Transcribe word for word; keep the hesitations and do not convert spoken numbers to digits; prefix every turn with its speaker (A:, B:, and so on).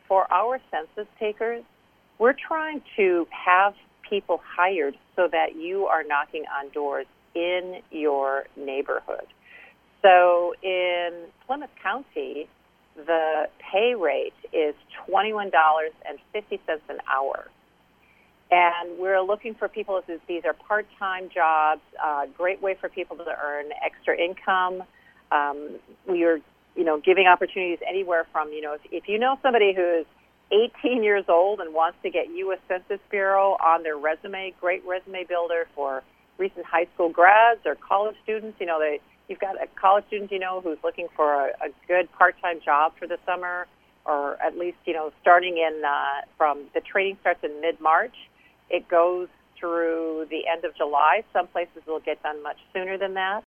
A: for our census takers, we're trying to have people hired so that you are knocking on doors in your neighborhood. So in Plymouth County, the pay rate is twenty-one dollars and fifty cents an hour. And we're looking for people, these are part-time jobs, uh, great way for people to earn extra income. Um, we are, you know, giving opportunities anywhere from, you know, if, if you know somebody who is eighteen years old and wants to get U S Census Bureau on their resume, great resume builder for recent high school grads or college students. You know, they, you've got a college student, you know, who's looking for a, a good part-time job for the summer, or at least, you know, starting in uh, from the training starts in mid-March. It goes through the end of July. Some places will get done much sooner than that.